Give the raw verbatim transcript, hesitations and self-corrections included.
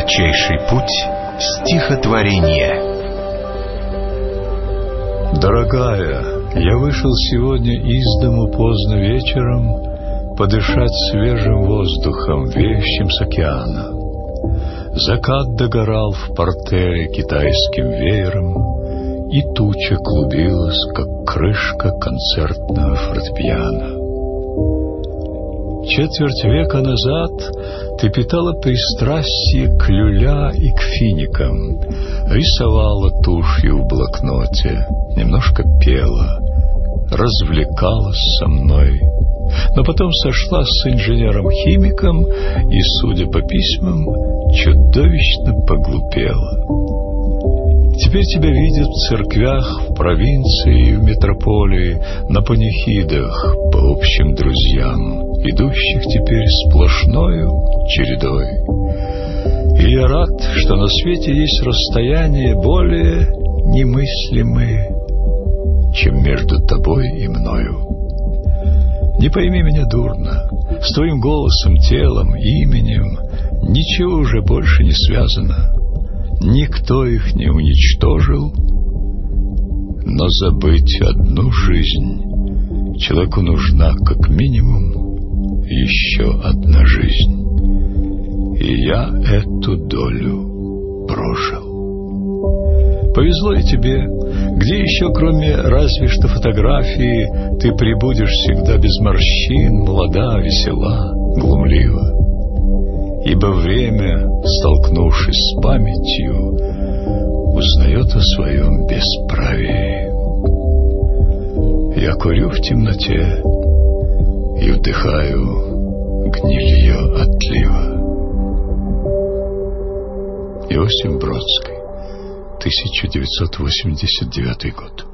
Кратчайший путь стихотворения. Дорогая, я вышел сегодня из дому поздно вечером подышать свежим воздухом, веющим с океана. Закат догорал в портере китайским веером, и туча клубилась, как крышка концертного фортепиано. Четверть века назад ты питала пристрастие к люля и к финикам, рисовала тушью в блокноте, немножко пела, развлекалась со мной, но потом сошла с инженером-химиком и, судя по письмам, чудовищно поглупела. Теперь тебя видят в церквях, в провинции и в метрополии, на панихидах по общим друзьям, идущих теперь сплошною чередой. И я рад, что на свете есть расстояния более немыслимые, чем между тобой и мною. Не пойми меня дурно, с твоим голосом, телом, именем ничего уже больше не связано. Никто их не уничтожил, но забыть одну жизнь человеку нужна как минимум еще одна жизнь. И я эту долю прожил. Повезло и тебе. Где еще, кроме разве что фотографии, ты пребудешь всегда без морщин, молода, весела, глумлива? Ибо время, столкнувшись с памятью, узнает о своем бесправии. Я курю в темноте и вдыхаю гнилье отлива. Иосиф Бродский, тысяча девятьсот восемьдесят девятый год.